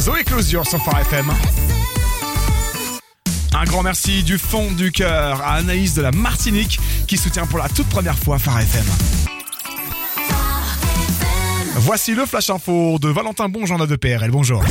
Zoé Closure sur Phare FM. Un grand merci du fond du cœur à Anaïs de la Martinique qui soutient pour la toute première fois Phare FM. Voici le Flash Info de Valentin Bonjour de PRL. Bonjour.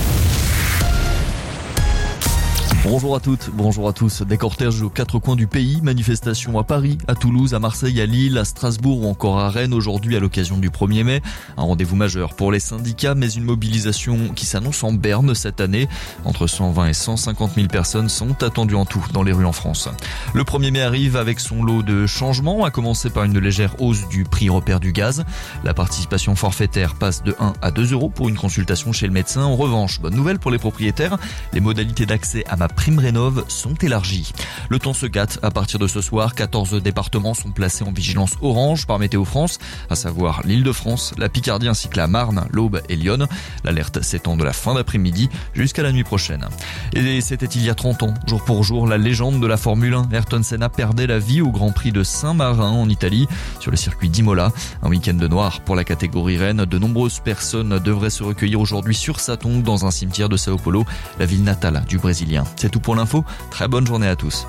Bonjour à toutes, bonjour à tous. Des cortèges aux quatre coins du pays, manifestations à Paris, à Toulouse, à Marseille, à Lille, à Strasbourg ou encore à Rennes aujourd'hui à l'occasion du 1er mai. Un rendez-vous majeur pour les syndicats, mais une mobilisation qui s'annonce en berne cette année. Entre 120 et 150 000 personnes sont attendues en tout dans les rues en France. Le 1er mai arrive avec son lot de changements, à commencer par une légère hausse du prix repère du gaz. La participation forfaitaire passe de 1 à 2 euros pour une consultation chez le médecin. En revanche, bonne nouvelle pour les propriétaires, les modalités d'accès à MaPrimeRénov' sont élargies. Le temps se gâte. À partir de ce soir, 14 départements sont placés en vigilance orange par Météo France, à savoir l'Île-de-France, la Picardie ainsi que la Marne, l'Aube et Lyon. L'alerte s'étend de la fin d'après-midi jusqu'à la nuit prochaine. Et c'était il y a 30 ans, jour pour jour, la légende de la Formule 1, Ayrton Senna, perdait la vie au Grand Prix de Saint-Marin en Italie, sur le circuit d'Imola. Un week-end de noir pour la catégorie reine. De nombreuses personnes devraient se recueillir aujourd'hui sur sa tombe dans un cimetière de Sao Paulo, la ville natale du Brésilien. C'est tout pour l'info. Très bonne journée à tous.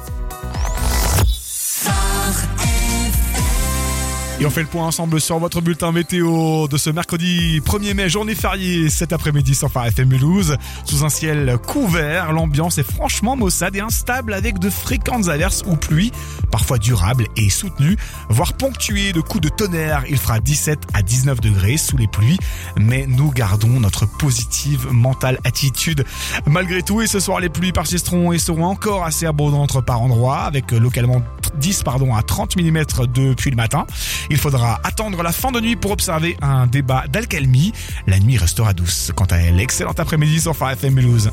Et on fait le point ensemble sur votre bulletin météo de ce mercredi 1er mai, journée fériée cet après-midi sur Phare FM Mulhouse. Sous un ciel couvert, l'ambiance est franchement maussade et instable avec de fréquentes averses ou pluies, parfois durables et soutenues, voire ponctuées de coups de tonnerre. Il fera 17 à 19 degrés sous les pluies, mais nous gardons notre positive mentale attitude malgré tout. Et ce soir, les pluies persisteront et seront encore assez abondantes par endroits, avec localement 10 à 30 mm depuis le matin. Il faudra attendre la fin de nuit pour observer un débat d'alcalmie. La nuit restera douce. Quant à elle, excellent après-midi sur Phare FM Mulhouse.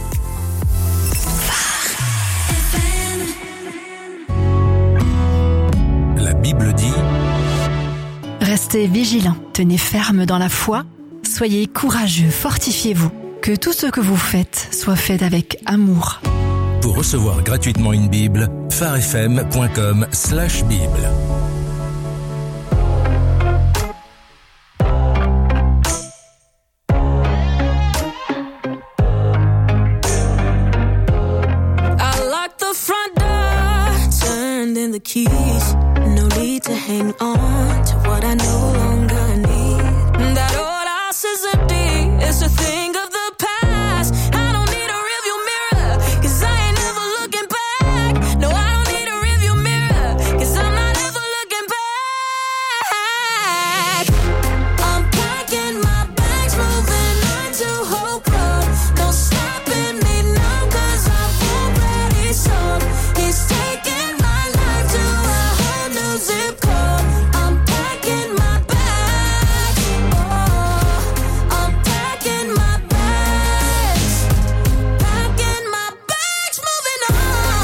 La Bible dit: Restez vigilants, tenez ferme dans la foi, soyez courageux, fortifiez-vous. Que tout ce que vous faites soit fait avec amour. Pour recevoir gratuitement une Bible, pharefm.com/Bible. The keys, no need to hang on to what I no longer need. That old house is empty, it's a thing of the past. I don't need a rearview mirror, cause I ain't never looking back. No, I don't need a rearview mirror, cause I'm not ever looking back. I'm packing my bags, moving on to Hope Road. No stopping me now, cause I've already sold. He's taking zip code. I'm packing my bags. Oh, I'm packing my bags. Packing my bags, moving on.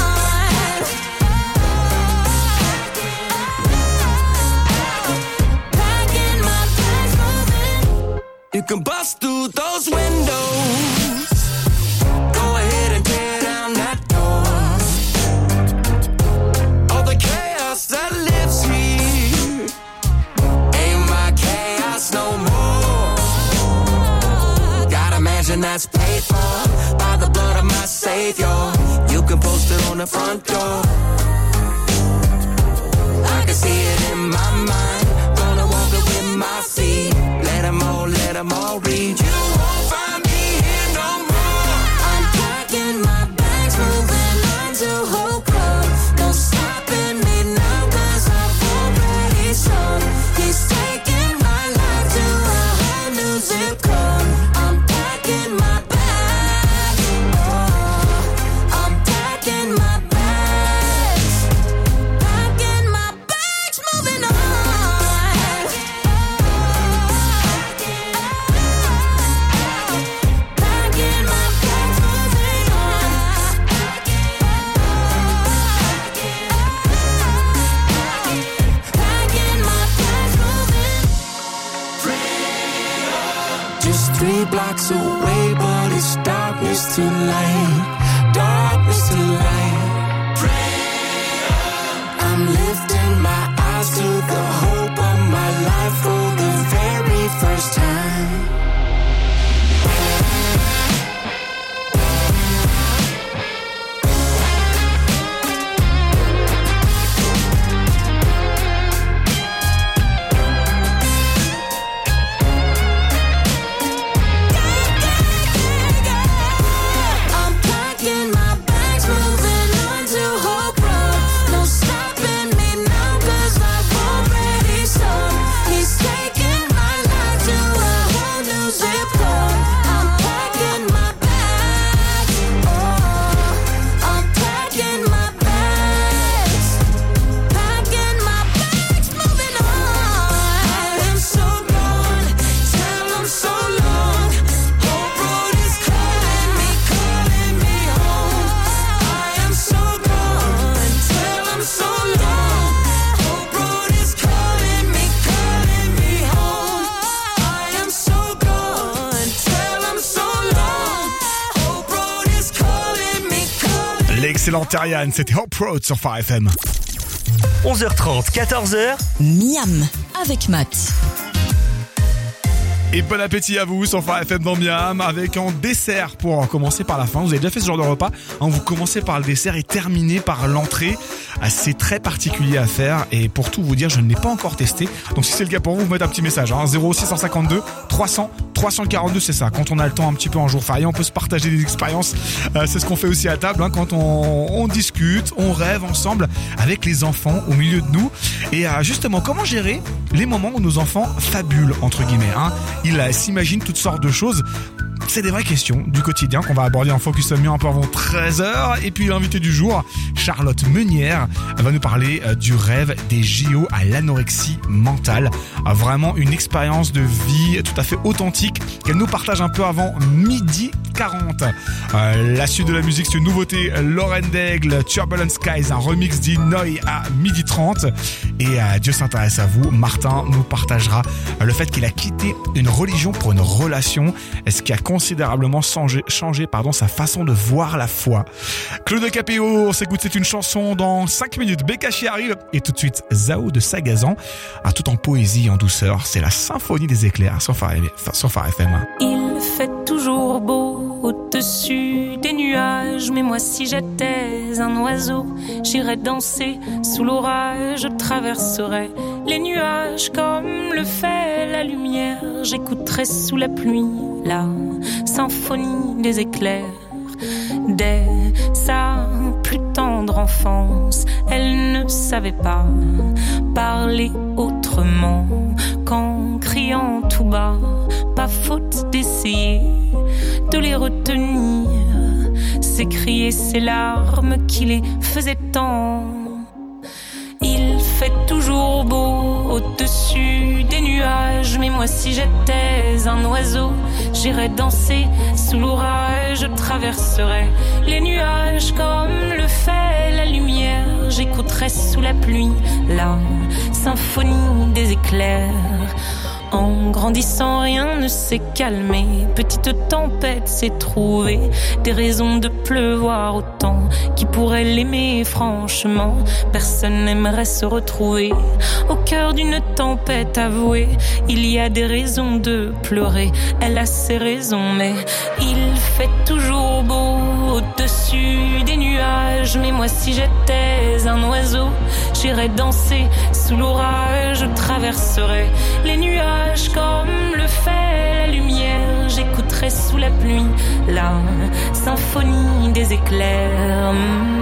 Packing my bags, moving. You can bust through those windows. Go ahead and tear down that door. All the chaos that lives here ain't my chaos no more. Got a mansion that's paid for by the blood of my Savior. You can post it on the front door. I can see it in my mind. Gonna walk it with my feet. Let them all read. You won't find me here no more. I'm packing my bags, moving on to Hope Road. No stopping me now, cause I've already sold. He's taking my life to a whole new zip code. I'm packing my bags. Oh, I'm packing my bags. Packing my bags, moving on. Packing my bags, moving on. Packing my bags, moving. Just 3 blocks away, but it's darkness to light. Darkness to light. I'm lifting my eyes to the hope of my life for the very first time. l'excellent Ariane, c'était Hop Road sur Phare FM. 11h30, 14h. Miam avec Matt. Et bon appétit à vous sur Phare FM dans Miam, avec en dessert pour commencer par la fin. Vous avez déjà fait ce genre de repas, hein, vous commencez par le dessert et terminez par l'entrée. C'est très particulier à faire et pour tout vous dire, je ne l'ai pas encore testé. Donc si c'est le cas pour vous, vous mettez un petit message, hein, 0652 300 342, c'est ça. Quand on a le temps un petit peu en jour férié, on peut se partager des expériences. C'est ce qu'on fait aussi à table, hein, quand on discute, on rêve ensemble avec les enfants au milieu de nous. Et justement, comment gérer les moments où nos enfants fabulent, entre guillemets, hein. Ils s'imaginent toutes sortes de choses. C'est des vraies questions du quotidien qu'on va aborder en Focus Miam un peu avant 13h. Et puis l'invité du jour, Charlotte Meunière, va nous parler du rêve des JO à l'anorexie mentale. Vraiment une expérience de vie tout à fait authentique qu'elle nous partage un peu avant 12h40. La suite de la musique, c'est une nouveauté, Lauren Daigle, Turbulent Skies, un remix d'Inoy à 12h30. Et Dieu s'intéresse à vous, Martin nous partagera le fait qu'il a quitté une religion pour une relation. Est-ce qu'il a considérablement changé sa façon de voir la foi. Claude Capéo, on s'écoute, c'est une chanson dans 5 minutes. Bekashi arrive et tout de suite Zao de Sagazan, tout en poésie, en douceur. C'est la symphonie des éclairs sur Phare FM. Il fait toujours beau au-dessus des nuages, mais moi si j'étais un oiseau, j'irais danser sous l'orage, je traverserais les nuages comme le fait la lumière, j'écouterais sous la pluie la symphonie des éclairs. Dès sa plus tendre enfance, elle ne savait pas parler autrement qu'en criant tout bas. Pas faute d'essayer de les retenir, s'écrier ces larmes qui les faisaient tant. Il fait toujours beau au-dessus des nuages, mais moi si j'étais un oiseau, j'irais danser sous l'orage, je traverserais les nuages comme le fait la lumière, j'écouterais sous la pluie la symphonie des éclairs. En grandissant, rien ne s'est calmé. Petite tempête s'est trouvée des raisons de pleuvoir autant. Qui pourrait l'aimer franchement? Personne n'aimerait se retrouver au cœur d'une tempête avouée. Il y a des raisons de pleurer, elle a ses raisons, mais il fait toujours beau au-dessus des nuages. Mais moi si j'étais un oiseau, j'irais danser sous l'orage, je traverserais les nuages comme le fait la lumière, j'écouterai sous la pluie la symphonie des éclairs.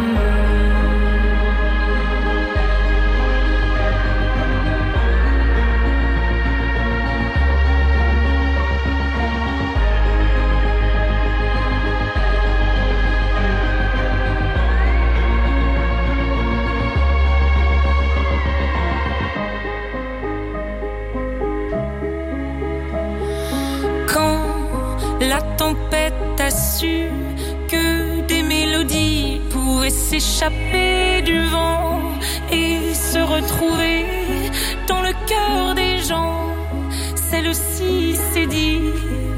La tempête a su que des mélodies pouvaient s'échapper du vent et se retrouver dans le cœur des gens. Celle-ci, c'est dire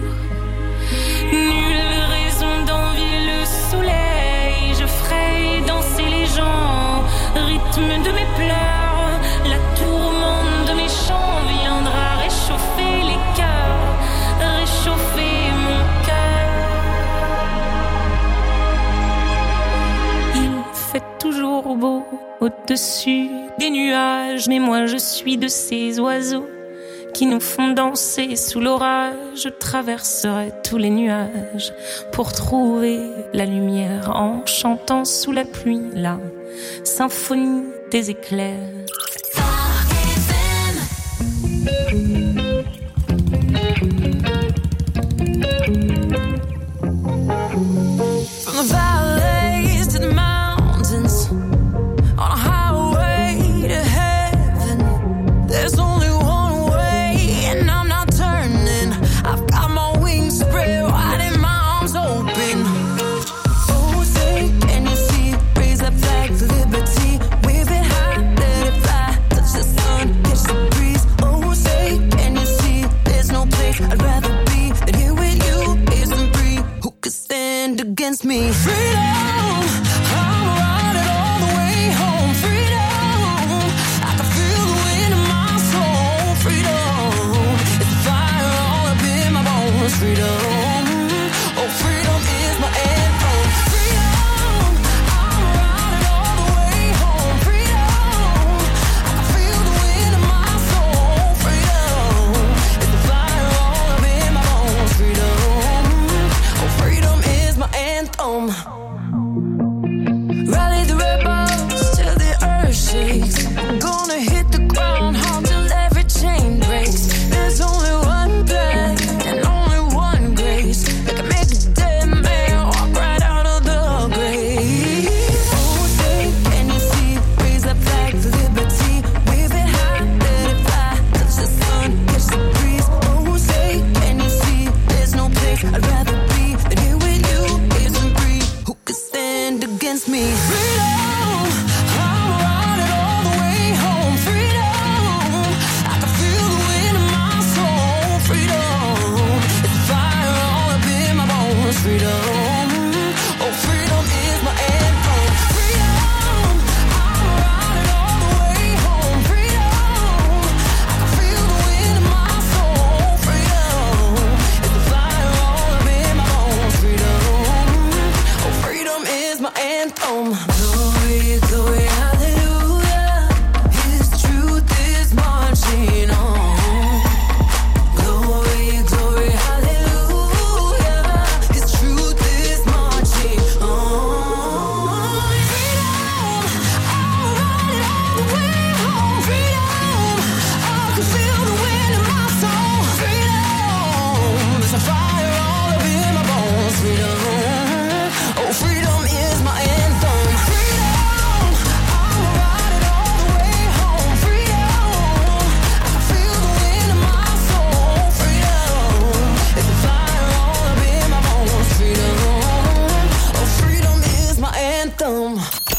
nulle raison d'envier le soleil. Je ferai danser les gens, rythme de mes pleurs. La tourmente de mes chants viendra réchauffer les cœurs, réchauffer mon cœur. Il fait toujours beau au-dessus des nuages, mais moi je suis de ces oiseaux qui nous font danser sous l'orage. Je traverserai tous les nuages pour trouver la lumière en chantant sous la pluie la symphonie des éclairs. From the valleys to the mountains, on a highway to heaven, there's only one way, and I'm not turning. I've got my wings spread wide and my arms open. Oh, say, can you see? Raise that flag for liberty. Wave it high, let it fly. Touch the sun, catch the breeze. Oh, say, can you see? There's no place I'd rather be than here with you, isn't free. Who could stand against me? Freedom, I'm bones. Freedom, oh freedom is my anthem. Freedom, I'm riding all the way home. Freedom, I can feel the wind in my soul. Freedom, it's the fire all up in my bones. Freedom, oh freedom is my anthem. Rally the rebels till the earth shakes. I'm gonna hit the ground hard till every chain breaks. There's only one path and only one grace that can make a dead man walk right out of the grave. Oh, say, can you see? Raise that flag for liberty. Wave it high, let it fly. Touch the sun, catch the breeze. Oh, say, can you see? There's no place I'd rather be than here with you, is and free. Who could stand against me? Freedom, I'm riding all the way home. Freedom, I can feel the wind in my soul. Freedom, it's fire all up in my bones. Freedom, oh freedom is my anthem. Freedom, I'm riding all the way home. Freedom, I can feel the wind in my soul. Freedom, it's fire all up in my bones. Freedom, oh freedom is my anthem. Glory, glory, hallelujah. His truth is marching on. Glory, glory, hallelujah. His truth is marching on. Freedom, I'm riding all the way home. Freedom, I can feel the wind in my soul. Freedom, there's a fire all up in my bones. Freedom, oh freedom is my anthem. Freedom, I'm riding all the way home. Freedom, I can feel the wind in my soul. Freedom, it's a fire all up in my bones. Freedom, oh freedom is my anthem.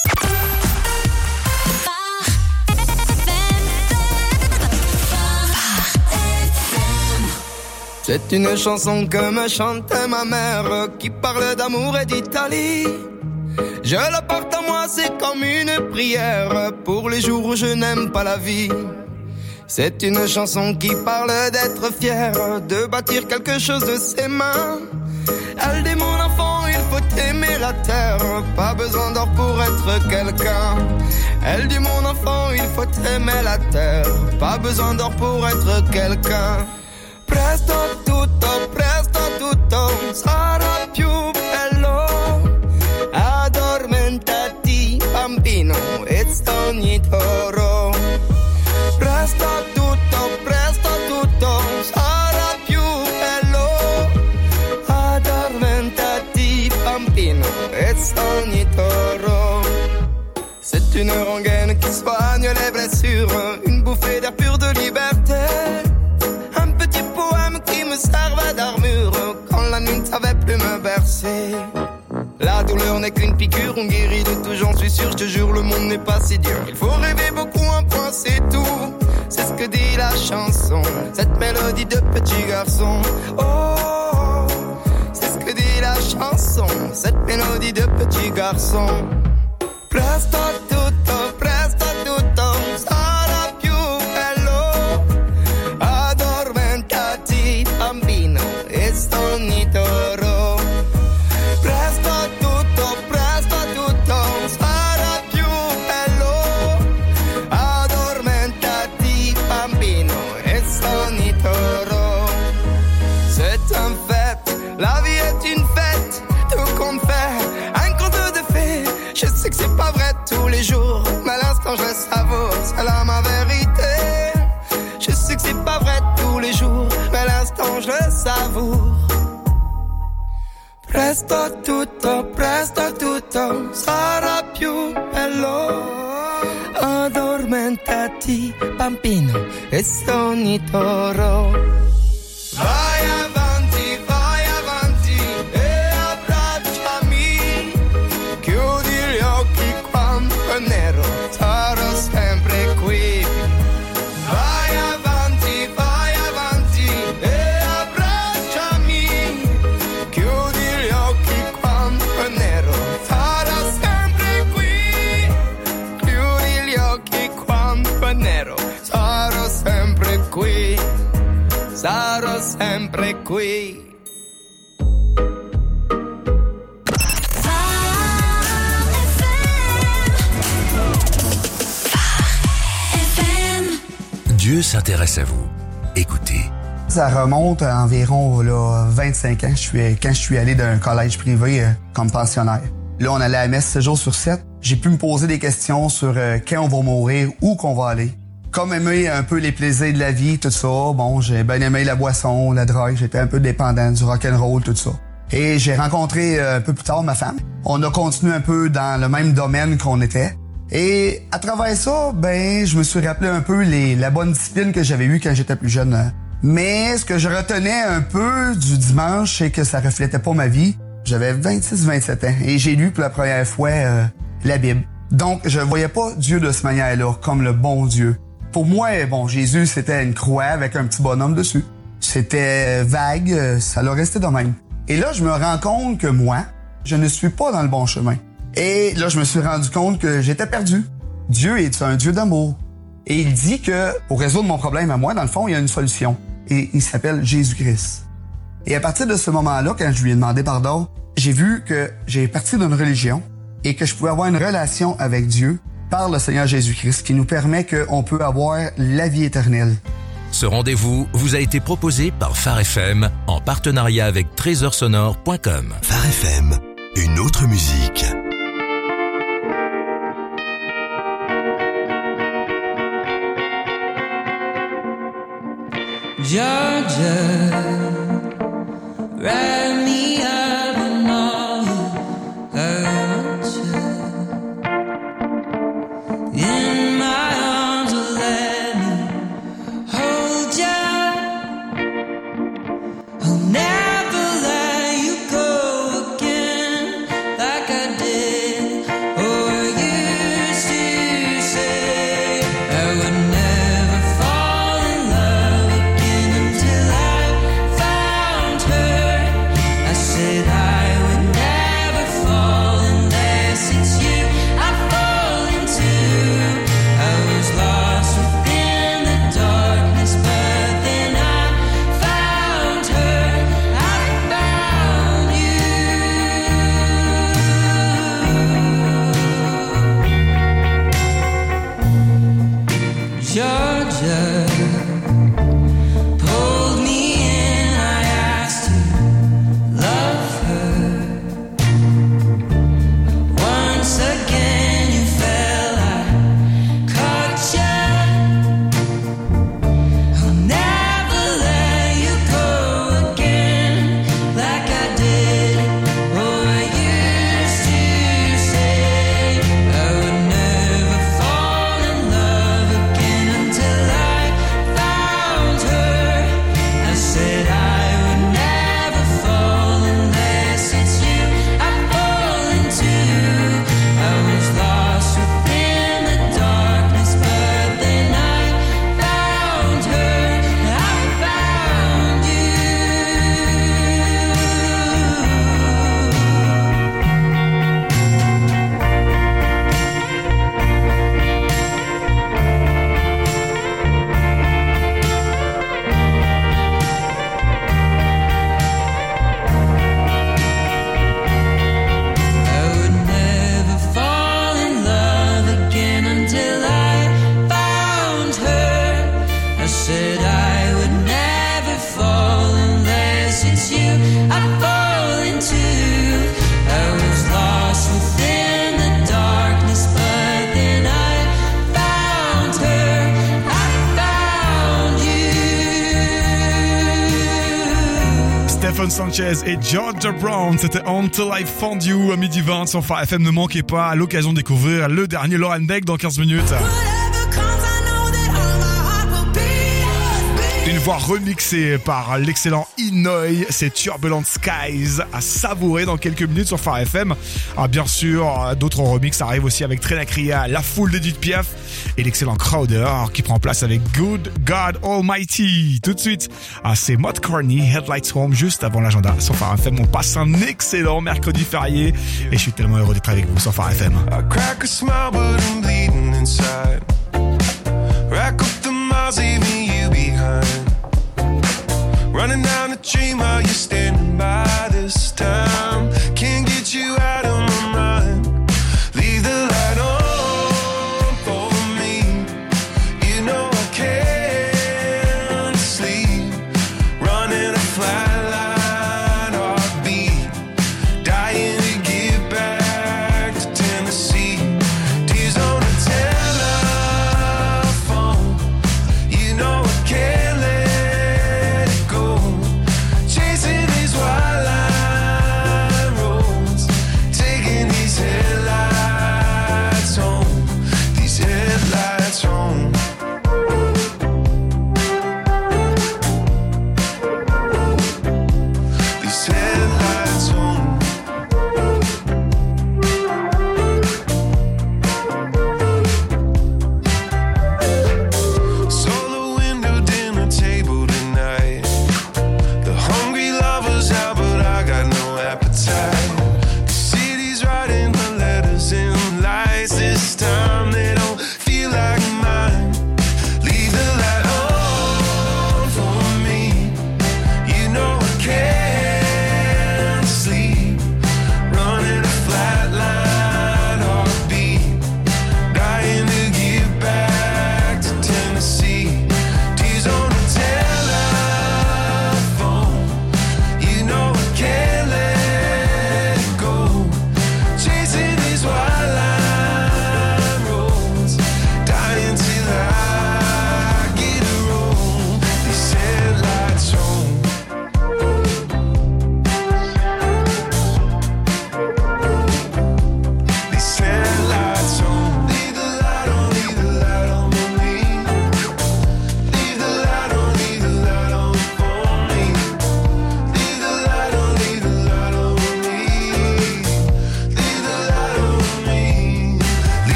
C'est une chanson que me chantait ma mère qui parle d'amour et d'Italie. Je la porte à moi, c'est comme une prière pour les jours où je n'aime pas la vie. C'est une chanson qui parle d'être fier, de bâtir quelque chose de ses mains. Elle dit mon enfant, il faut aimer la terre, pas besoin d'or pour être quelqu'un. Elle dit mon enfant, il faut aimer la terre, pas besoin d'or pour être quelqu'un. Presto tutto sarà più bello. Addormentati bambino e sogni d'oro. Presto tutto sarà più bello. Addormentati bambino e sogni d'oro. C'est une rengaine qui soigne les blessures, une bouffée d'air pur de liberté. Un petit poème qui me servait d'armure quand la nuit ne savait plus me bercer. La douleur n'est qu'une piqûre, on guérit de tout, j'en suis sûr, je te jure, le monde n'est pas si dur. Il faut rêver beaucoup, un point c'est tout. C'est ce que dit la chanson, cette mélodie de petit garçon. Oh, c'est ce que dit la chanson, cette mélodie de petit garçon. Presto tutto sarà più bello. Addormentati bambino e sogni d'oro. Presto tutto sarà più bello. Addormentati bambino e sogni d'oro. C'est un fait, la vie est une fête, tout compte fait, un conte de fées. Je sais que c'est pas vrai tous les jours, mais à l'instant je le savoure, c'est là ma vérité. Je sais que c'est pas vrai tous les jours, mais à l'instant je le savoure. Presto tutto sarà più bello. Addormentati bambino e sogni d'oro. Vai avanti e abbracciami. Chiudi gli occhi quando è nero, sarò sempre qui. Vai avanti e abbracciami. Chiudi gli occhi quando è nero, sarò sempre qui. Chiudi gli occhi quando è nero, sarò sempre qui. Sarò sempre qui. Dieu s'intéresse à vous. Écoutez. Ça remonte à environ 25 ans quand je suis allé d'un collège privé comme pensionnaire. Là, on allait à la messe 7 jours sur 7. J'ai pu me poser des questions sur quand on va mourir, où qu'on va aller. Comme aimer un peu les plaisirs de la vie, tout ça. Bon, j'ai bien aimé la boisson, la drogue. J'étais un peu dépendant du rock'n'roll, tout ça. Et j'ai rencontré un peu plus tard ma femme. On a continué un peu dans le même domaine qu'on était. Et à travers ça, je me suis rappelé un peu la bonne discipline que j'avais eue quand j'étais plus jeune. Mais ce que je retenais un peu du dimanche, c'est que ça reflétait pas ma vie. J'avais 26-27 ans et j'ai lu pour la première fois la Bible. Donc, je voyais pas Dieu de cette manière-là, comme le bon Dieu. Pour moi, Jésus, c'était une croix avec un petit bonhomme dessus. C'était vague, ça l'a resté de même. Et là, je me rends compte que moi, je ne suis pas dans le bon chemin. Et là, je me suis rendu compte que j'étais perdu. Dieu est un Dieu d'amour. Et il dit que pour résoudre mon problème à moi, dans le fond, il y a une solution. Et il s'appelle Jésus-Christ. Et à partir de ce moment-là, quand je lui ai demandé pardon, j'ai vu que j'ai parti d'une religion et que je pouvais avoir une relation avec Dieu par le Seigneur Jésus-Christ qui nous permet qu'on peut avoir la vie éternelle. Ce rendez-vous vous a été proposé par Phare FM en partenariat avec trésorsonore.com. Phare FM, une autre musique. Georgia, wrap me up in all your culture. In my arms, let me hold ya. I'll never let you go again like I did or used to say. I would never fall in love again until I found her. I said I would never fall unless it's you I fall into. I was lost within the darkness, but then I found her. I found you. Georgia pulled me in, I asked to love her. Once again you fell, I caught ya. I'll never let you go again like I did or used to say. I would never fall in love again until I found her. I said I would never fall unless it's you I fall into. I was lost within the darkness, but then I found her. I found I would never fall in love again until I found her. I said I would never fall unless it's you I fall into. I was lost within the darkness, but then I found her. I found you. Stephen Sanchez et Georgia Brown, c'était Until I Found You à midi 20 sur Phare FM. Ne manquez pas à l'occasion de découvrir le dernier Lauren Beck dans 15 minutes. Une voix remixée par l'excellent Inoy, c'est Turbulent Skies à savourer dans quelques minutes sur Phare FM. Ah, bien sûr, d'autres remixes arrivent aussi avec Trenacria, La Foule d'Edith Piaf et l'excellent Crowder qui prend place avec Good God Almighty. Tout de suite, c'est Mott Kearney, Headlights Home, juste avant l'agenda sur Phare FM. On passe un excellent mercredi férié et je suis tellement heureux d'être avec vous sur Phare FM. I crack a smile but I'm bleeding inside. Rack up the miles leaving you behind. Running down the dream while you're standing by this time. Can't get you out of my mind. Leave the light on for me. You know I care.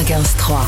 95.3.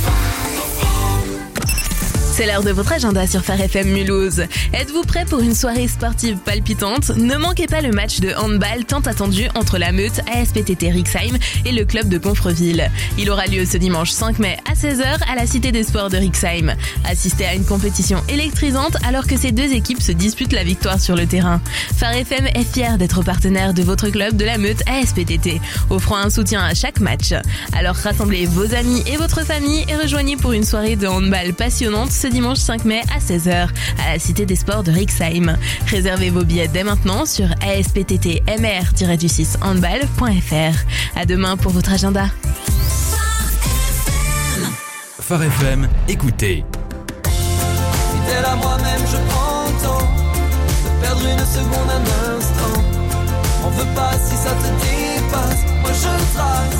C'est l'heure de votre agenda sur Phare FM Mulhouse. Êtes-vous prêt pour une soirée sportive palpitante ? Ne manquez pas le match de handball tant attendu entre la Meute, ASPTT Rixheim et le club de Confreville. Il aura lieu ce dimanche 5 mai à 16h à la Cité des Sports de Rixheim. Assistez à une compétition électrisante alors que ces deux équipes se disputent la victoire sur le terrain. Phare FM est fier d'être partenaire de votre club de la Meute ASPTT, offrant un soutien à chaque match. Alors rassemblez vos amis et votre famille et rejoignez pour une soirée de handball passionnante ce dimanche 5 mai à 16h à la Cité des Sports de Rixheim. Réservez vos billets dès maintenant sur aspttmr-handball.fr. À demain pour votre agenda. Phare FM, écoutez. Fidèle à moi-même, je prends le temps de perdre une seconde, un instant. On veut pas si ça te dépasse. Moi je trace.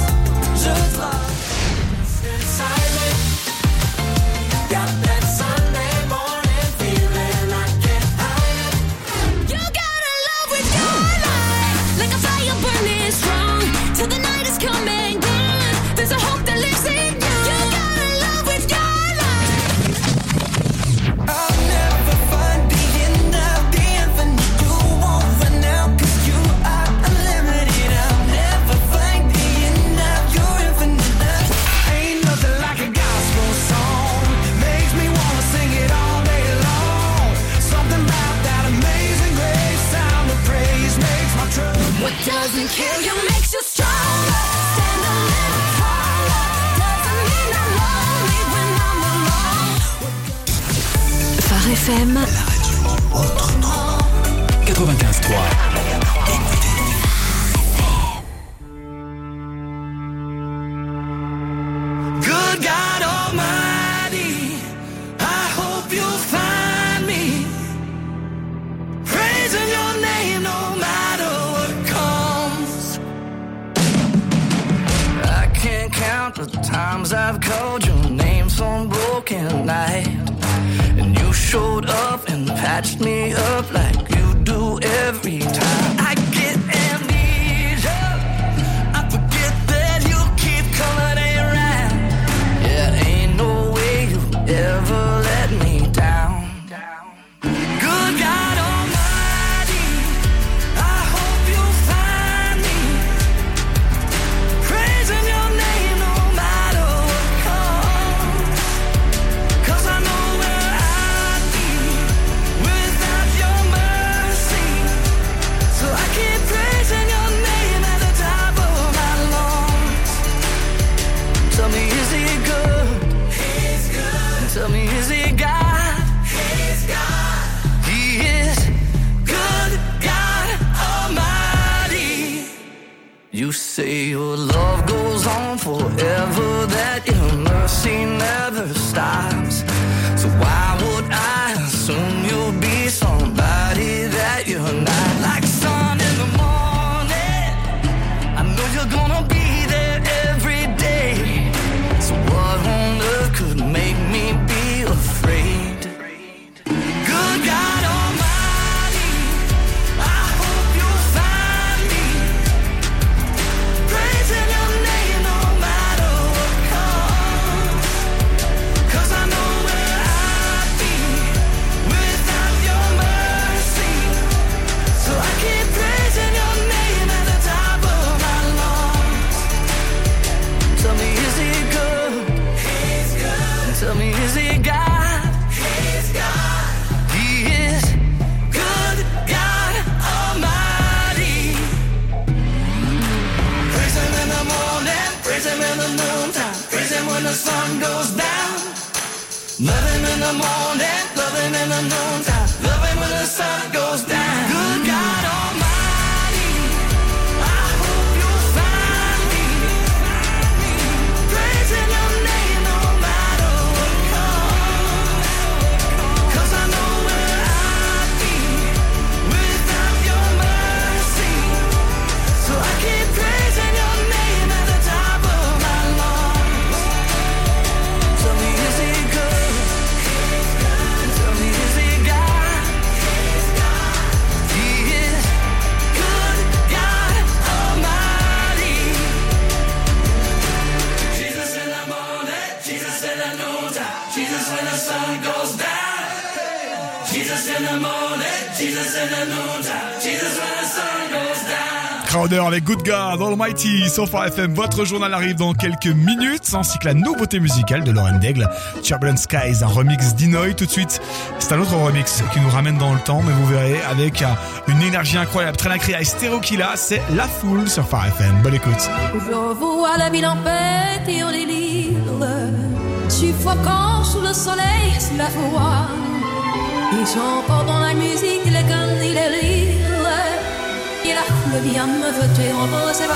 Got that Sunday morning feeling, I can't hide it. You gotta love with your life, like a fire burning strong till the night is coming down. There's a hope that lives in you. You gotta love with your life. I'll never find the end of the infinite. You won't run out 'cause you are unlimited. I'll never find the end of your infinite. Ain't nothing like a gospel song. Makes me wanna sing it all day long. Something about that amazing grace sound of praise makes my trust. What doesn't kill you makes you stronger. Stand a little taller. Doesn't mean I'm lonely when I'm alone. Phare FM. La radio autre temps. 95.3. Good God Almighty, I hope you'll find me praising your name no matter what comes. I can't count the times I've called your name some broken night, and you showed up and patched me up like you do every time. I get amnesia, I forget that you keep coming around. Yeah, ain't no way you ever let me down. Good God Almighty, I hope you'll find me praising your name no matter what comes. 'Cause I know where I'd be without your mercy. So I keep praising your name at the top of my lungs. Tell me, is he good? He's good. Tell me, is he God? He's God. He is good, God Almighty. You say your love goes on forever, that your mercy never stops. So why would I assume you'll be somebody that you're not? Like sun in the morning, I know you're gonna be there every day. So what on earth could make me be afraid? Good God Almighty, I hope you'll find me praising your name no matter what comes. 'Cause I know where I'd be without your mercy. So I keep praising your name at the top of my lungs. Tell me, is he good? He's good. Tell me, is he God? He's God. He is good, God Almighty. Praise him in the morning, praise him in the noontime, praise him when the sun goes down. Love him in the morning, love him in the noontime, love him when the sun goes down. Good God Almighty, I hope you'll find me praising your name no matter what comes. 'Cause I know where I'd be without your mercy. So I keep praising your name at the top of my lungs. Tell me, is he good? Tell me, is he God? Jesus when the sun goes down. Jesus in the morning, Jesus in the noontime. Jesus when the sun goes down. Crowder avec Good God Almighty sur Phare FM. Votre journal arrive dans quelques minutes, ainsi que la nouveauté musicale de Lauren Daigle, Turbulent Skies, un remix d'Inoy. Tout de suite, c'est un autre remix qui nous ramène dans le temps, mais vous verrez, avec une énergie incroyable. Train à créer Stereo Killa, c'est La Foule sur Phare FM. Bonne écoute. Je vois la ville en fête et en délire, suffoquant sous le soleil, sous la foi. Ils chantent dans la musique, les cannes et les rires. Et la foule vient me voter en beau, c'est pas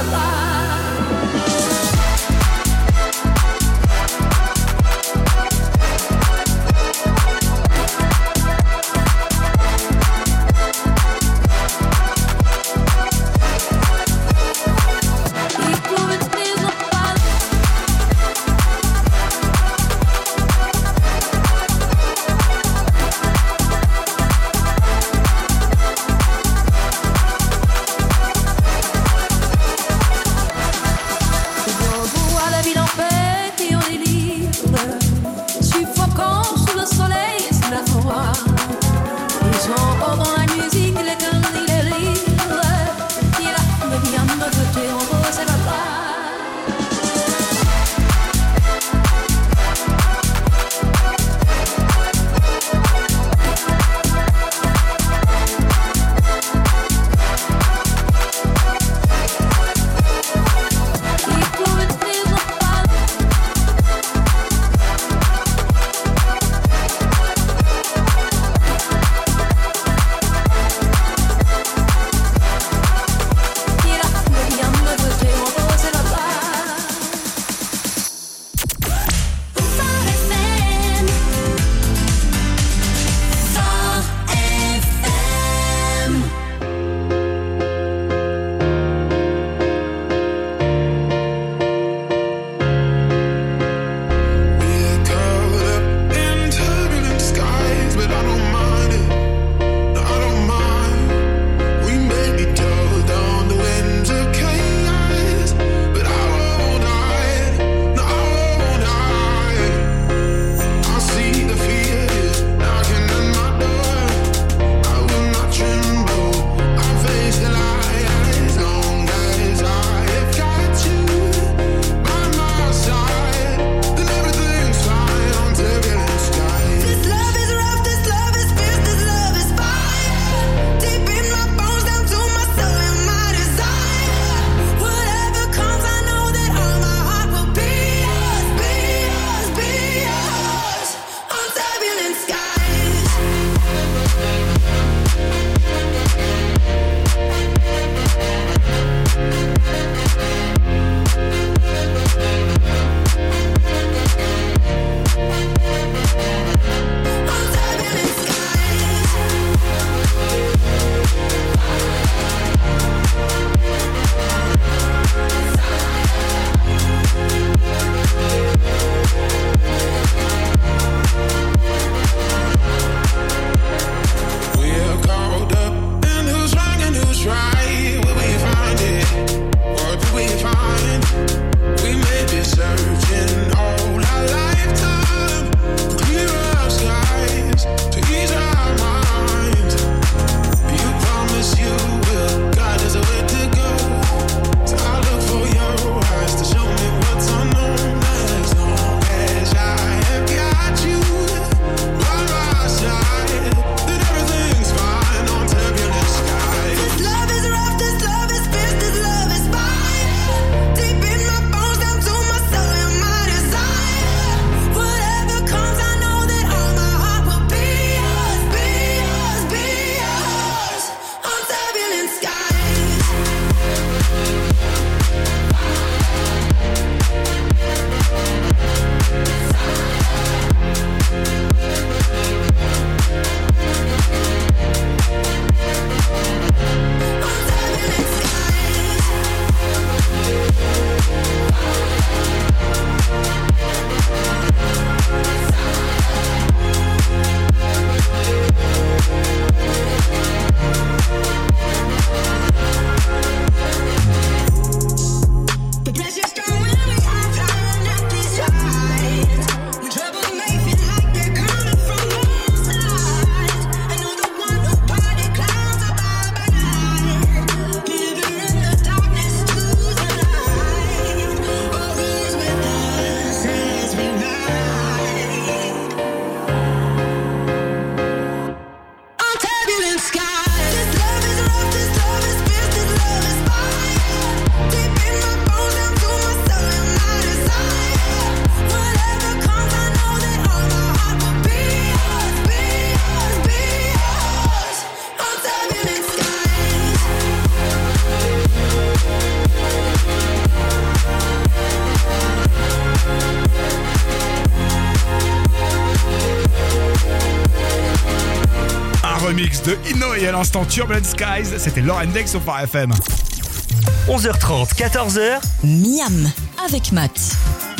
remix de Inno et à l'instant Turbulent Skies, c'était Lauren Deck sur Phare FM. 11h30, 14h. Miam avec Matt.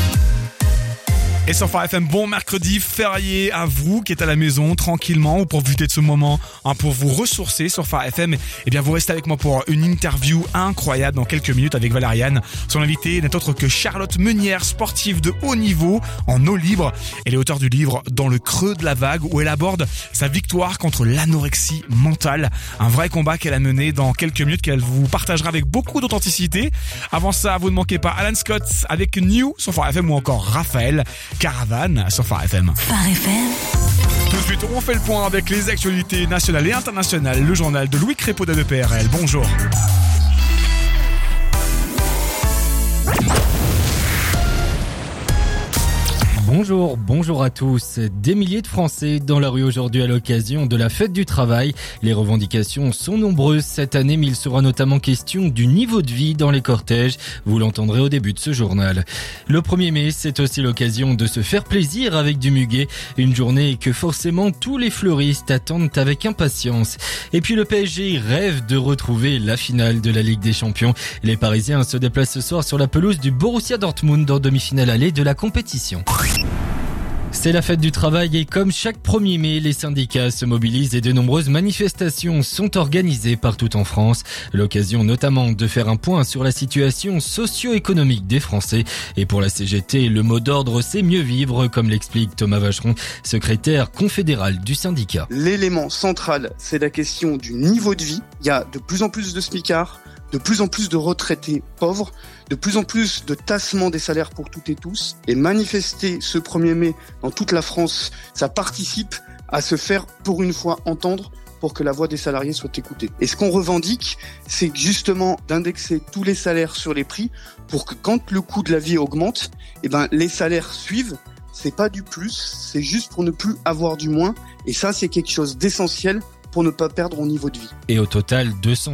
Et sur Phare FM, bon mercredi férié à vous qui êtes à la maison tranquillement ou pour profiter de ce moment, pour vous ressourcer sur Phare FM. Eh bien, vous restez avec moi pour une interview incroyable dans quelques minutes avec Valériane. Son invité n'est autre que Charlotte Meunière, sportive de haut niveau en eau libre. Elle est auteure du livre Dans le creux de la vague où elle aborde sa victoire contre l'anorexie mentale. Un vrai combat qu'elle a mené dans quelques minutes qu'elle vous partagera avec beaucoup d'authenticité. Avant ça, vous ne manquez pas Alan Scott avec New sur Phare FM ou encore Raphaël Caravane sur Phare FM. Phare FM. Tout de suite, on fait le point avec les actualités nationales et internationales. Le journal de Louis Crépeau d'ADPRL. Bonjour. Bonjour à tous. Des milliers de Français dans la rue aujourd'hui à l'occasion de la fête du travail. Les revendications sont nombreuses cette année, mais il sera notamment question du niveau de vie dans les cortèges. Vous l'entendrez au début de ce journal. Le 1er mai, c'est aussi l'occasion de se faire plaisir avec du muguet. Une journée que forcément tous les fleuristes attendent avec impatience. Et puis le PSG rêve de retrouver la finale de la Ligue des Champions. Les Parisiens se déplacent ce soir sur la pelouse du Borussia Dortmund en demi-finale allée de la compétition. C'est la fête du travail et comme chaque 1er mai, les syndicats se mobilisent et de nombreuses manifestations sont organisées partout en France. L'occasion notamment de faire un point sur la situation socio-économique des Français. Et pour la CGT, le mot d'ordre c'est mieux vivre, comme l'explique Thomas Vacheron, secrétaire confédéral du syndicat. L'élément central, c'est la question du niveau de vie. Il y a de plus en plus de smicards, de plus en plus de retraités pauvres, de plus en plus de tassement des salaires pour toutes et tous. Et manifester ce 1er mai dans toute la France, ça participe à se faire pour une fois entendre pour que la voix des salariés soit écoutée. Et ce qu'on revendique, c'est justement d'indexer tous les salaires sur les prix pour que quand le coût de la vie augmente, les salaires suivent. C'est pas du plus, c'est juste pour ne plus avoir du moins. Et ça, c'est quelque chose d'essentiel pour ne pas perdre au niveau de vie. Et au total,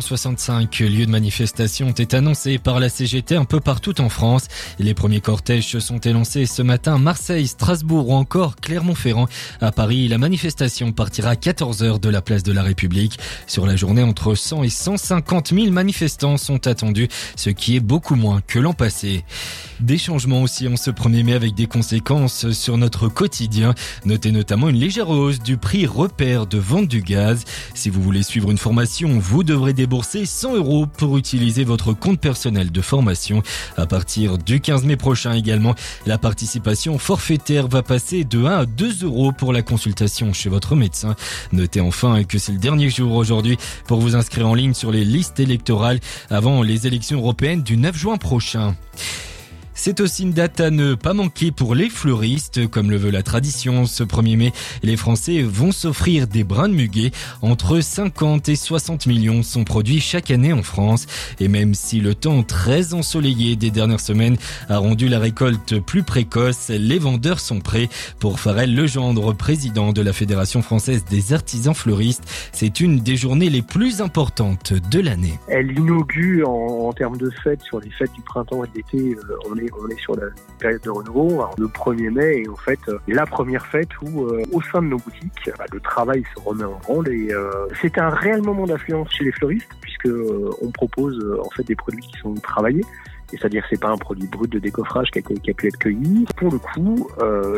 265 lieux de manifestation ont été annoncés par la CGT un peu partout en France. Les premiers cortèges se sont élancés ce matin à Marseille, Strasbourg ou encore Clermont-Ferrand. À Paris, la manifestation partira à 14h de la place de la République. Sur la journée, entre 100 et 150 000 manifestants sont attendus, ce qui est beaucoup moins que l'an passé. Des changements aussi en ce 1er mai avec des conséquences sur notre quotidien. Notez notamment une légère hausse du prix repère de vente du gaz. Si vous voulez suivre une formation, vous devrez débourser 100 € pour utiliser votre compte personnel de formation. À partir du 15 mai prochain également, la participation forfaitaire va passer de 1 à 2 € pour la consultation chez votre médecin. Notez enfin que c'est le dernier jour aujourd'hui pour vous inscrire en ligne sur les listes électorales avant les élections européennes du 9 juin prochain. C'est aussi une date à ne pas manquer pour les fleuristes, comme le veut la tradition. Ce 1er mai, les Français vont s'offrir des brins de muguet. Entre 50 et 60 millions sont produits chaque année en France. Et même si le temps très ensoleillé des dernières semaines a rendu la récolte plus précoce, les vendeurs sont prêts. Pour Farel Legendre, président de la Fédération française des artisans fleuristes, c'est une des journées les plus importantes de l'année. Elle inaugure en termes de fêtes, sur les fêtes du printemps et de l'été, on est sur la période de renouveau. Alors, le 1er mai est en fait la première fête où, au sein de nos boutiques, le travail se remet en branle et c'est un réel moment d'affluence chez les fleuristes puisque on propose en fait des produits qui sont travaillés. Et c'est-à-dire que c'est pas un produit brut de décoffrage qui a pu être cueilli. Pour le coup,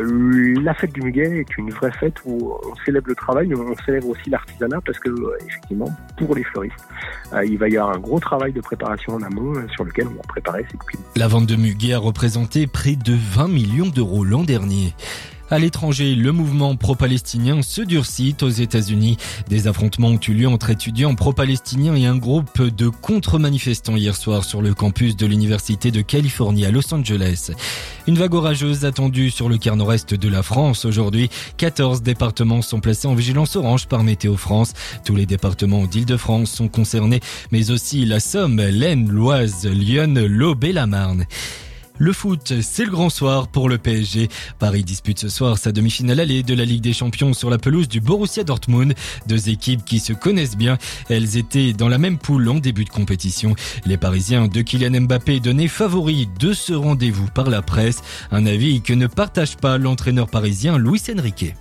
la fête du muguet est une vraie fête où on célèbre le travail, mais on célèbre aussi l'artisanat parce que, effectivement, pour les fleuristes, il va y avoir un gros travail de préparation en amont sur lequel on va préparer ces bouquets. La vente de muguet a représenté près de 20 millions d'euros l'an dernier. À l'étranger, le mouvement pro-palestinien se durcit aux États-Unis. Des affrontements ont eu lieu entre étudiants pro-palestiniens et un groupe de contre-manifestants hier soir sur le campus de l'Université de Californie à Los Angeles. Une vague orageuse attendue sur le quart nord-est de la France aujourd'hui. 14 départements sont placés en vigilance orange par Météo France. Tous les départements d'Île-de-France sont concernés, mais aussi la Somme, l'Aisne, l'Oise, l'Yonne, l'Aube et la Marne. Le foot, c'est le grand soir pour le PSG. Paris dispute ce soir sa demi-finale allée de la Ligue des Champions sur la pelouse du Borussia Dortmund. Deux équipes qui se connaissent bien. Elles étaient dans la même poule en début de compétition. Les Parisiens de Kylian Mbappé donnaient favoris de ce rendez-vous par la presse. Un avis que ne partage pas l'entraîneur parisien Luis Enrique.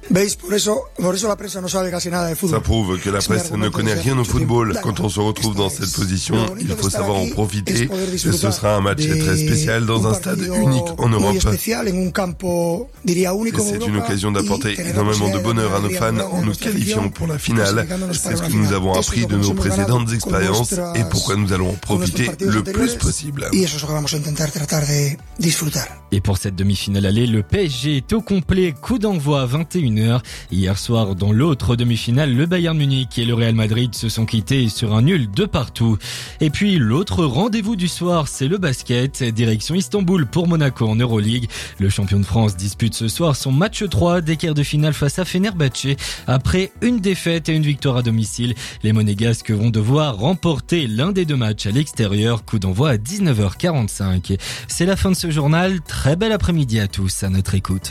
Ça prouve que la presse ne connaît rien au football. Quand on se retrouve dans cette position, il faut savoir en profiter. Ce sera un match très spécial dans un stade unique en Europe. C'est une occasion d'apporter énormément de bonheur à nos fans en nous qualifiant pour la finale. C'est ce que nous avons appris de nos précédentes expériences et pourquoi nous allons en profiter le plus possible. Et pour cette demi-finale allée, le PSG est au complet. Coup d'envoi à 21h. Hier soir, dans l'autre demi-finale, le Bayern Munich et le Real Madrid se sont quittés sur un nul de partout. Et puis l'autre rendez-vous du soir, c'est le basket. Direction Istanbul pour Monaco en Euroleague. Le champion de France dispute ce soir son match 3 des quarts de finale face à Fenerbahçe. Après une défaite et une victoire à domicile, les Monégasques vont devoir remporter l'un des deux matchs à l'extérieur. Coup d'envoi à 19h45. C'est la fin de ce journal. Très bel après-midi à tous à notre écoute.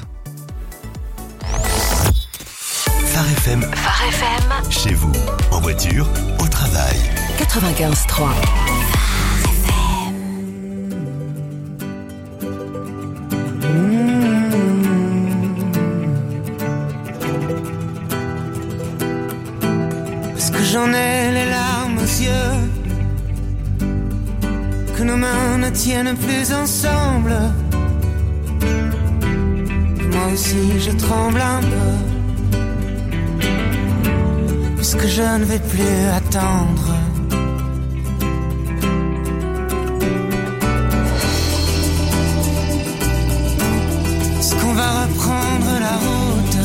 Phare FM. Chez vous, en voiture, au travail. 95.3. Parce que j'en ai les larmes aux yeux, que nos mains ne tiennent plus ensemble. Moi aussi je tremble un peu, puisque je ne vais plus attendre. Est-ce qu'on va reprendre la route?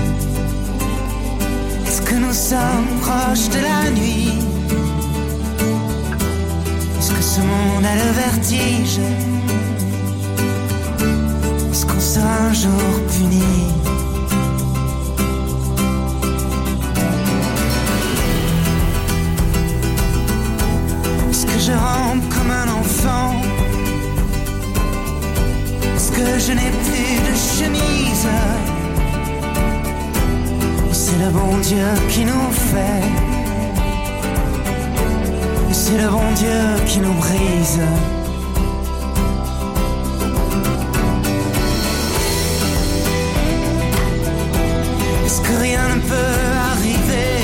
Est-ce que nous sommes proches de la nuit? Est-ce que ce monde a le vertige? Est-ce qu'on sera un jour puni? Est-ce que je rampe comme un enfant? Est-ce que je n'ai plus de chemise? Ou c'est le bon Dieu qui nous fait? Ou c'est le bon Dieu qui nous brise? Est-ce que rien ne peut arriver?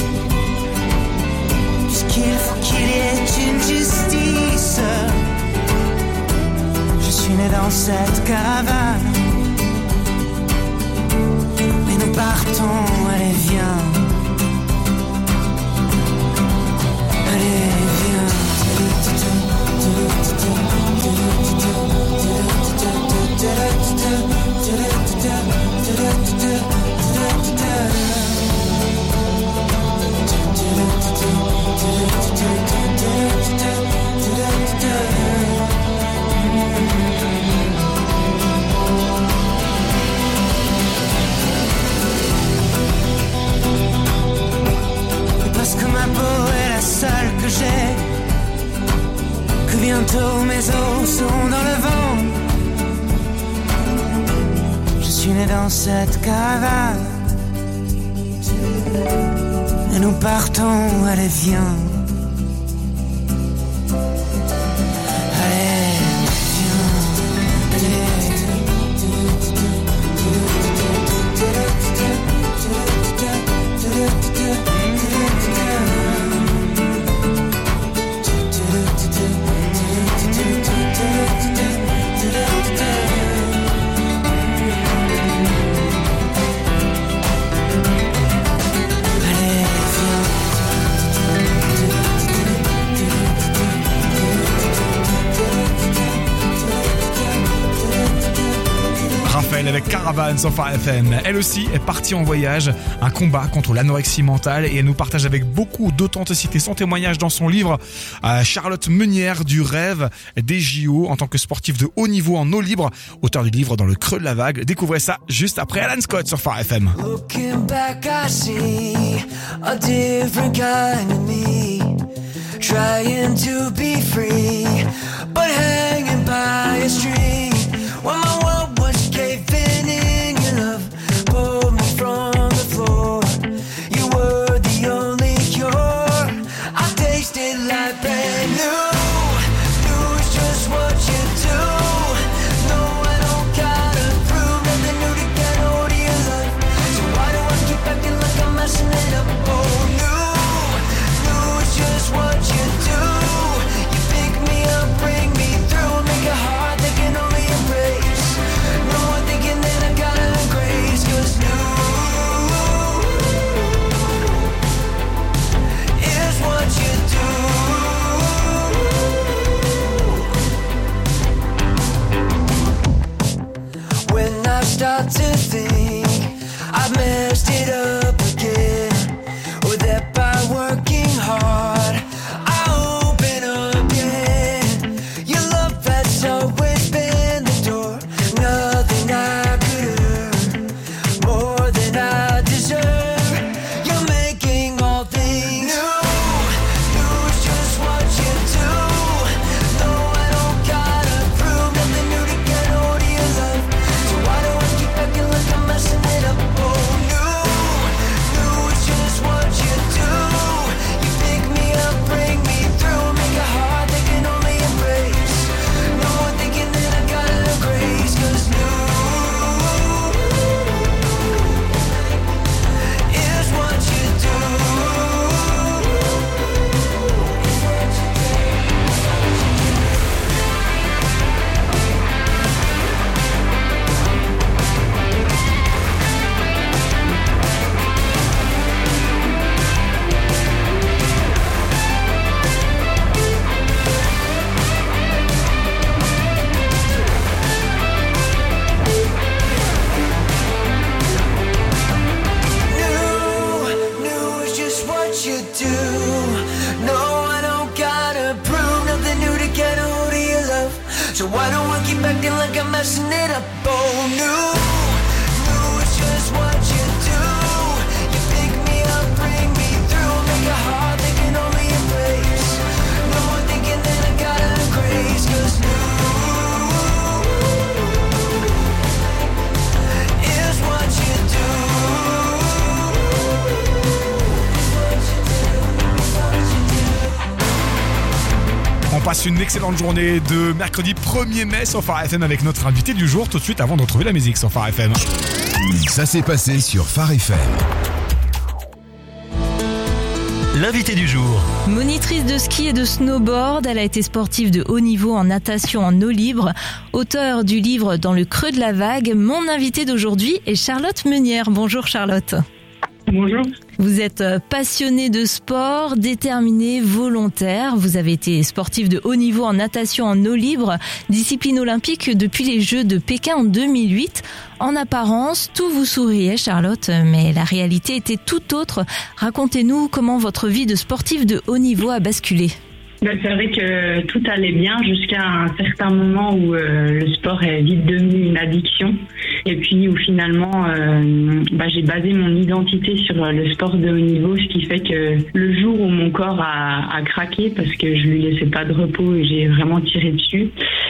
Puisqu'il faut qu'il y ait une justice. Je suis né dans cette caravane, mais nous partons, allez viens. Allez viens. Parce que ma peau est la seule que j'ai, que bientôt mes os seront dans le vent. Je suis né dans cette caravane, et nous partons, allez viens. Avec Caravane sur Phare FM. Elle aussi est partie en voyage, un combat contre l'anorexie mentale, et elle nous partage avec beaucoup d'authenticité son témoignage dans son livre. Charlotte Meunière du rêve des JO en tant que sportive de haut niveau en eau libre, auteur du livre Dans le creux de la vague. Découvrez ça juste après Alan Scott sur Phare FM. Looking back, I see a different kind of me, trying to be free, but hanging by a string. dressing it up, oh, new is just what you do. You pick me up, bring me through, make a heart that can only embrace. No more thinking that I gotta grace, 'cause new is what you do. On passe une excellente journée de mercredi 1er mai sur Phare FM avec notre invité du jour tout de suite avant de retrouver la musique sur Phare FM. Ça s'est passé sur Phare FM. L'invité du jour. Monitrice de ski et de snowboard, elle a été sportive de haut niveau en natation en eau libre. Auteure du livre Dans le creux de la vague, mon invité d'aujourd'hui est Charlotte Meunière. Bonjour Charlotte. Bonjour. Vous êtes passionnée de sport, déterminée, volontaire. Vous avez été sportive de haut niveau en natation en eau libre, discipline olympique depuis les Jeux de Pékin en 2008. En apparence, tout vous souriait, Charlotte, mais la réalité était tout autre. Racontez-nous comment votre vie de sportive de haut niveau a basculé. C'est vrai que tout allait bien jusqu'à un certain moment où le sport est vite devenu une addiction. Et puis où finalement j'ai basé mon identité sur le sport de haut niveau, ce qui fait que le jour où mon corps a craqué parce que je lui laissais pas de repos et j'ai vraiment tiré dessus,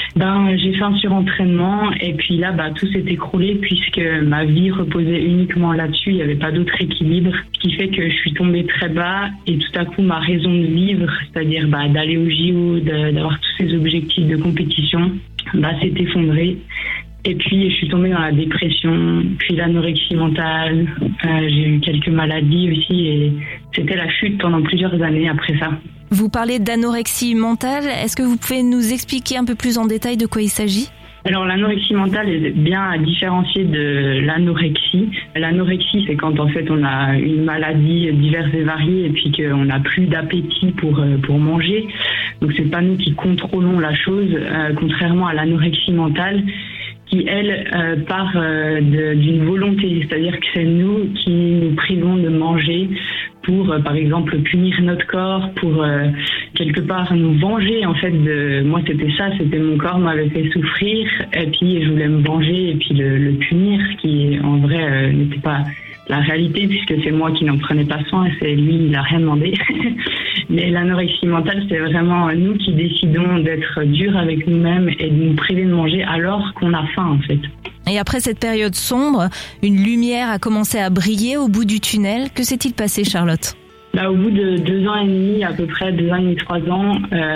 j'ai fait un surentraînement et puis là tout s'est écroulé puisque ma vie reposait uniquement là-dessus, il n'y avait pas d'autre équilibre, ce qui fait que je suis tombée très bas et tout à coup ma raison de vivre, c'est-à-dire d'aller au JO, d'avoir tous ces objectifs de compétition, s'est effondrée. Et puis je suis tombée dans la dépression, puis l'anorexie mentale, j'ai eu quelques maladies aussi et c'était la chute pendant plusieurs années après ça. Vous parlez d'anorexie mentale, est-ce que vous pouvez nous expliquer un peu plus en détail de quoi il s'agit ? Alors l'anorexie mentale est bien à différencier de l'anorexie. L'anorexie, c'est quand en fait on a une maladie diverse et variée et puis qu'on n'a plus d'appétit pour manger. Donc c'est pas nous qui contrôlons la chose, contrairement à l'anorexie mentale qui elle part d'une volonté, c'est-à-dire que c'est nous qui nous privons de manger pour par exemple punir notre corps, pour quelque part nous venger en fait de moi c'était mon corps m'avait fait souffrir et puis je voulais me venger et puis le punir, ce qui en vrai n'était pas la réalité puisque c'est moi qui n'en prenais pas soin et c'est lui, il a rien demandé. Mais l'anorexie mentale, c'est vraiment nous qui décidons d'être durs avec nous-mêmes et de nous priver de manger alors qu'on a faim en fait. Et après cette période sombre, une lumière a commencé à briller au bout du tunnel. Que s'est-il passé, Charlotte ? Au bout de 2 ans et demi, à peu près 2 ans et demi, 3 ans,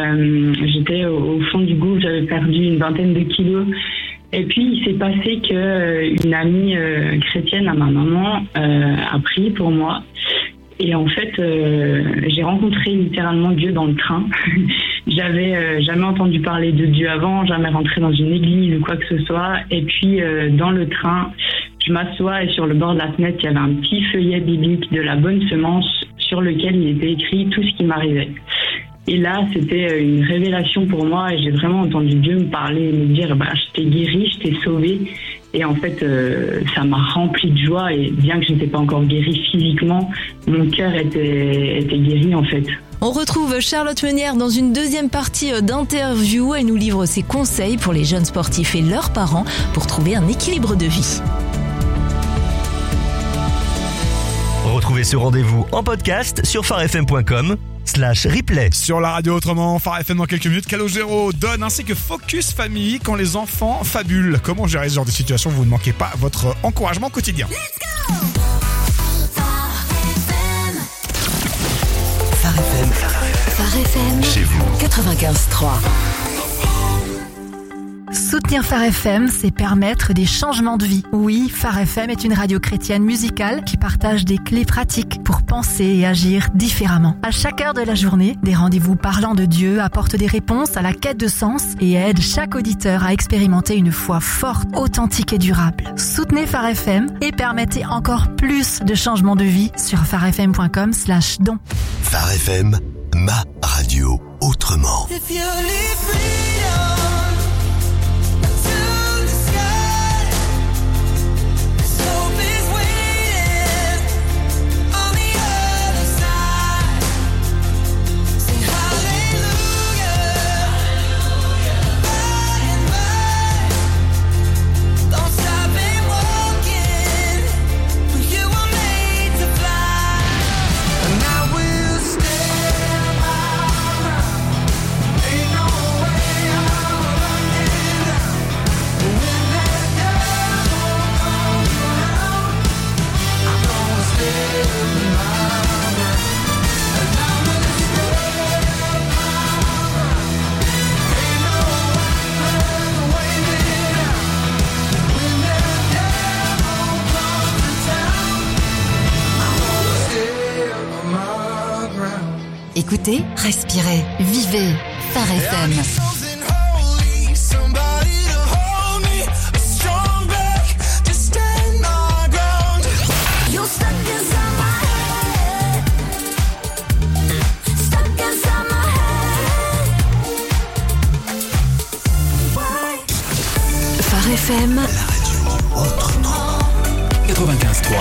j'étais au fond du gouffre, j'avais perdu une vingtaine de kilos. Et puis il s'est passé qu'une amie chrétienne à ma maman a prié pour moi. Et en fait, j'ai rencontré littéralement Dieu dans le train. J'avais jamais entendu parler de Dieu avant, jamais rentré dans une église ou quoi que ce soit. Et puis dans le train, je m'assois et sur le bord de la fenêtre, il y avait un petit feuillet biblique de la bonne semence sur lequel il était écrit tout ce qui m'arrivait. Et là, c'était une révélation pour moi et j'ai vraiment entendu Dieu me parler et me dire je t'ai guéri, je t'ai sauvé. Et en fait, ça m'a rempli de joie et bien que je n'étais pas encore guérie physiquement, mon cœur était guéri en fait. On retrouve Charlotte Meunière dans une deuxième partie d'interview. Elle nous livre ses conseils pour les jeunes sportifs et leurs parents pour trouver un équilibre de vie. Retrouvez ce rendez-vous en podcast sur pharefm.com/replay. Sur la radio autrement, Phare FM dans quelques minutes, Calogero donne ainsi que Focus Famille quand les enfants fabulent. Comment gérer ce genre de situation ? Vous ne manquez pas votre encouragement quotidien. Phare FM, Chez vous. 95.3. Soutenir Phare FM, c'est permettre des changements de vie. Oui, Phare FM est une radio chrétienne musicale qui partage des clés pratiques pour penser et agir différemment. À chaque heure de la journée, des rendez-vous parlant de Dieu apportent des réponses à la quête de sens et aident chaque auditeur à expérimenter une foi forte, authentique et durable. Soutenez Phare FM et permettez encore plus de changements de vie sur pharefm.com/don. Phare FM, ma radio autrement. If you leave freedom to the sky, this hope is waiting on the other side. Sing hallelujah, by and by. Écoutez, respirez, vivez. Phare FM. Phare FM. La radio autrement. 95.3.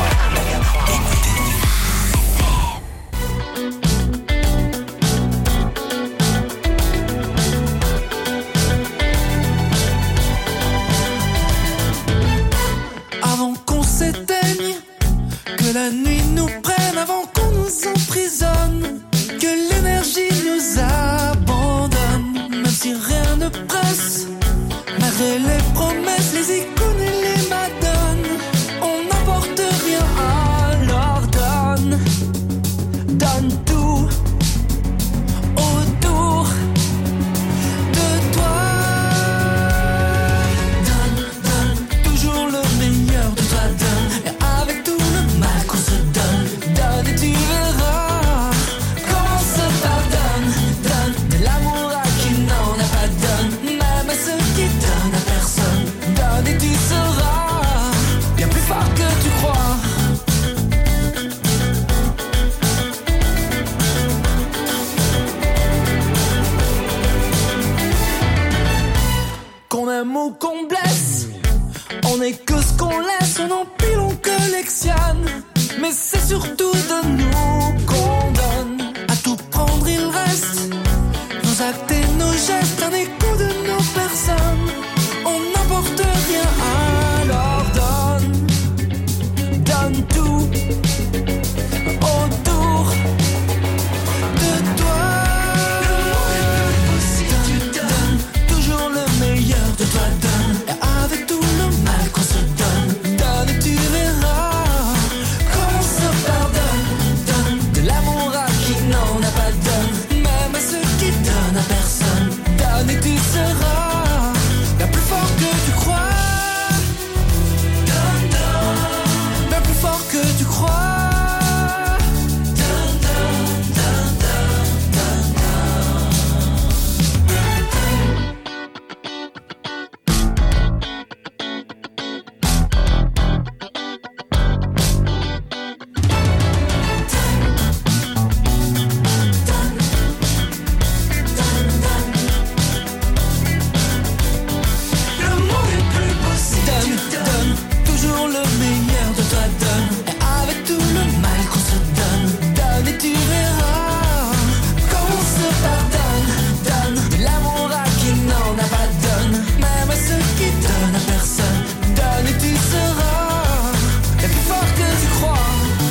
Avant qu'on s'éteigne, que la nuit nous prenne, avant qu'on nous emprisonne, que l'énergie nous abandonne, même si rien ne presse, malgré les promesses, les icônes et les madones, on n'apporte rien, alors donne tout autour de toi. Donne toujours le meilleur de toi, donne, et avec tout le mal qu'on se donne et tu verras comment on se pardonne. Donne de l'amour à qui n'en a pas, donne même à ceux qui donnent à personne. Donne et tu seras bien plus fort que tu crois. Qu'on aime ou qu'on blesse, on est que ce qu'on laisse, on empile, on collectionne. Mais c'est surtout de nous qu'on donne. À tout prendre il reste nos actes et nos gestes, un écho de nos personnes. On n'apporte rien, alors donne tout autour de toi. Donne toujours le meilleur de toi, donne, et avec tout le mal qu'on se donne et tu verras comment on se pardonne. Donne de l'amour à qui n'en a pas, donne même à ceux qui donnent à personne. Donne et tu seras bien plus fort que tu crois. Bien plus fort que tu crois. Donne toujours le meilleur de toi, donne, et avec tout le mal qu'on se donne et tu verras comment on se pardonne. Donne de l'amour à qui n'en a pas, donne même à ceux qui donnent à personne. Donne et tu seras bien plus fort que tu crois.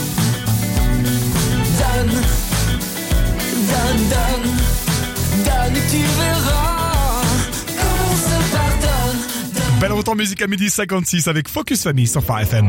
Donne et tu verras comment on se pardonne. Belle retour musique à 12h56 avec Focus Famille sur Phare FM.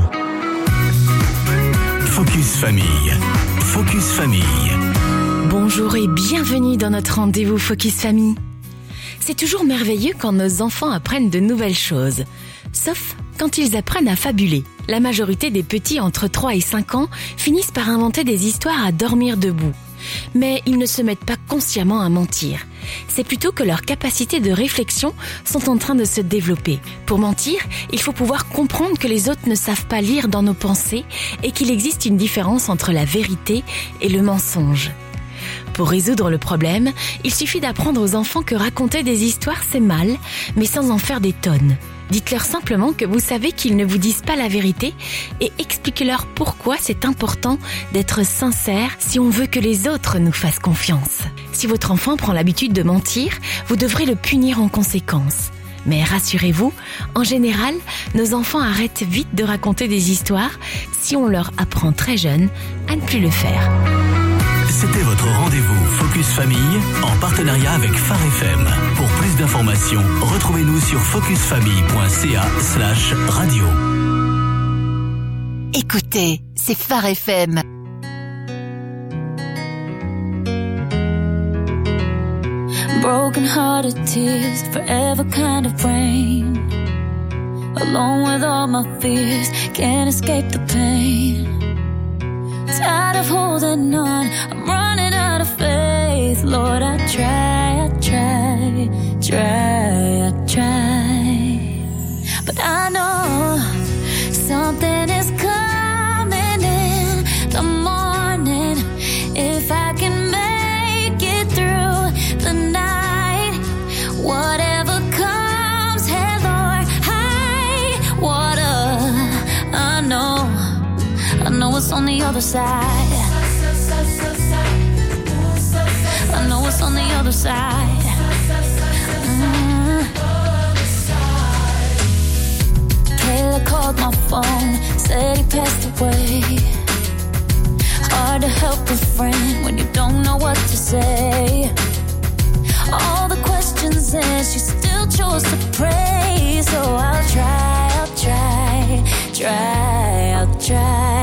Focus Famille. Focus Famille. Bonjour et bienvenue dans notre rendez-vous Focus Famille. C'est toujours merveilleux quand nos enfants apprennent de nouvelles choses, sauf quand ils apprennent à fabuler. La majorité des petits entre 3 et 5 ans finissent par inventer des histoires à dormir debout. Mais ils ne se mettent pas consciemment à mentir. C'est plutôt que leurs capacités de réflexion sont en train de se développer. Pour mentir, il faut pouvoir comprendre que les autres ne savent pas lire dans nos pensées et qu'il existe une différence entre la vérité et le mensonge. Pour résoudre le problème, il suffit d'apprendre aux enfants que raconter des histoires c'est mal, mais sans en faire des tonnes. Dites-leur simplement que vous savez qu'ils ne vous disent pas la vérité et expliquez-leur pourquoi c'est important d'être sincère si on veut que les autres nous fassent confiance. Si votre enfant prend l'habitude de mentir, vous devrez le punir en conséquence. Mais rassurez-vous, en général, nos enfants arrêtent vite de raconter des histoires si on leur apprend très jeune à ne plus le faire. C'était votre rendez-vous Focus Famille en partenariat avec Phare FM. Pour plus d'informations, retrouvez-nous sur focusfamille.ca/radio. Écoutez, c'est Phare FM. Broken hearted tears, forever kind of rain. Alone with all my fears, can't escape the pain. Tired of holding on, I'm running out of faith. faith, Lord, I try. But I know something is coming in the morning. If I can make it through the night, whatever comes, hey Lord, high water. I know it's on the other side. I know it's on the other side. Kayla called my phone, said he passed away. Hard to help a friend when you don't know what to say. All the questions and she still chose to pray. So I'll try.